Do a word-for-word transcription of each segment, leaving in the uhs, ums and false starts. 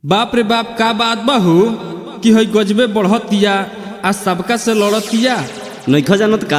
बाप रे बाप का बात बहू कि हई गजबे बढ़तिया आ सबका से लड़तिया। नइखो जानत का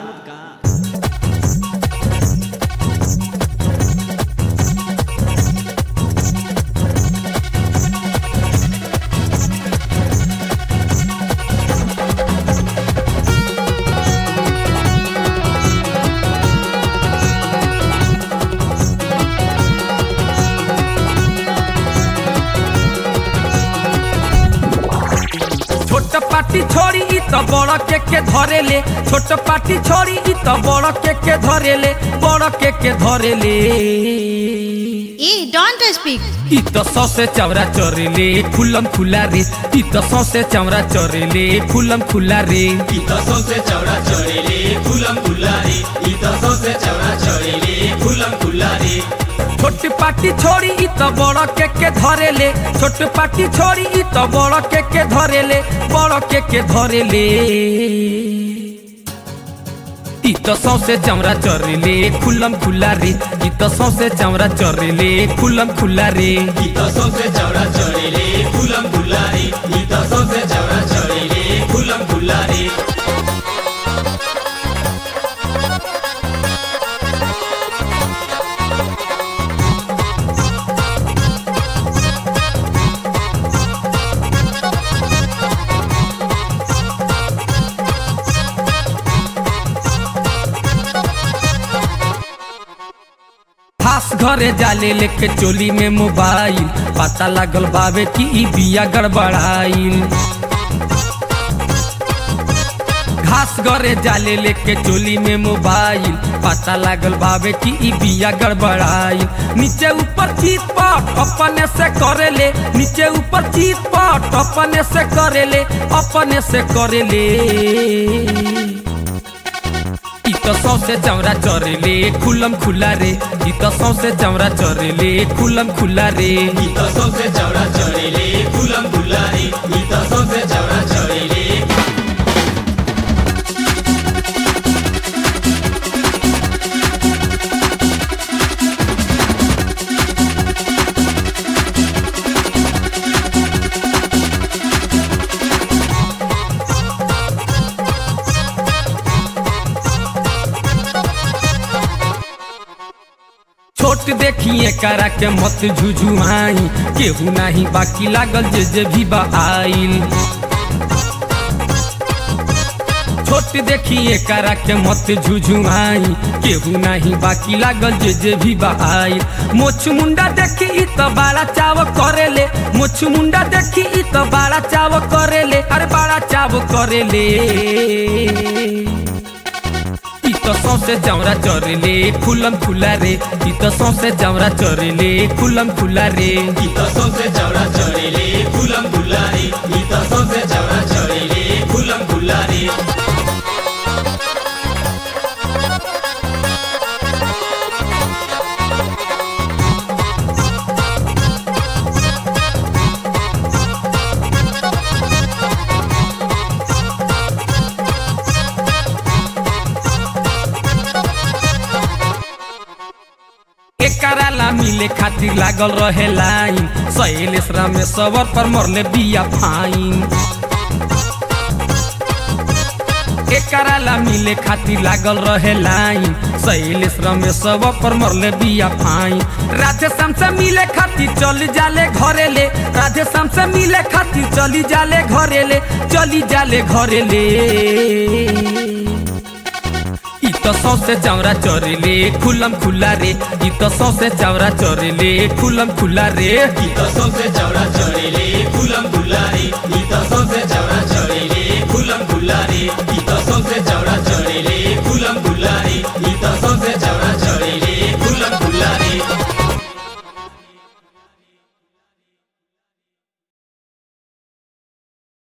छोट पाटी छोड़ी इ तो बड़ के के धरे ले। छोट पाटी छोड़ी इ तो बड़ के के धरे ले। बड़ के के धरे ले ए डोंट स्पीक। इ तो सौ से चौरा चोरे ले खुलम खुला रे। इ तो सौ से चौरा चोरे ले खुलम खुला रे। इ तो सौ से चौरा चोरे ले खुलम खुला रे। इ तो सौ से चौरा चोरे ले खुलम खुला रे। छोट पाटी छोड़ी इ तो बड़ के के धरे ले। छोट पाटी छोड़ी इ तो बड़ के के धरे ले। बड़ के के धरे ले इ तो सौ से चमड़ा चोरे ले खुलम खुला रे। इ तो सौ से चमड़ा चोरे ले खुलम खुला रे। इ तो सौ से चौरा चोरे ले खुलम खुला रे। इ तो सौ से चौरा चोरे ले खुलम खुला रे। खास घरे जाले लेके चोली में मोबाइल। पता लागल बाबे कि ई बिया गड़बड़ाइल। घास घरे जाले लेके चोली में मोबाइल। पता लागल बाबे कि ई बिया गड़बड़ाइल। नीचे ऊपर चीत पट अपने से करे ले। नीचे ऊपर चीत पट अपने से करे ले। अपने से करे ले इ तो सौ से चौरा चोरे ले खुलम खुला रे। इ तो सौ से चौरा चोरे ले खुलम खुला रे। इ तो सौ से चौरा चोरे ले खुलम खुला रे। इ तो सौ से चौरा चोरे ले। छोट देखिए करा के मत झुझुआई। केहू नहीं बाकी लागल जे जे भी बा आइल। छोट देखिए करा के मत झुझुआई। केहू नहीं बाकी लागल जे जे भी बा आइल। मोछ मुंडा देखी इ तो बड़ा चाव करे ले। मोछ मुंडा देखी इ तो बड़ा चाव करे ले। अरे बड़ा चाव करे ले इ तो सौ से चौरा चोरे ले खुलम खुला रे। इ तो सौ से चौरा चोरे ले खुलम खुला रे। इ तो सौ से चौरा चोरे ले खुलम खुला रे। इ तो सौ से चौरा चोरे ले खुलम खुला रे। कराला मिले खातिर लागल रहे लाइन। सहेलेस में सवर पर मरले बिया फाइन। कराला मिले खातिर लागल रहे लाइन। सहेलेस में सवर पर मरले बिया फाइन। राधे शाम से मिले खातिर चली जाले घरे ले। राधे शाम से मिले खातिर चली जाले घरे ले। चली जाले घरे ले इ तो सौ से चौरा चोरे ले खुलम खुला रे। इ तो सौ से चौरा चोरे ले खुलम खुला रे। इ तो सौ से चौरा चोरे ले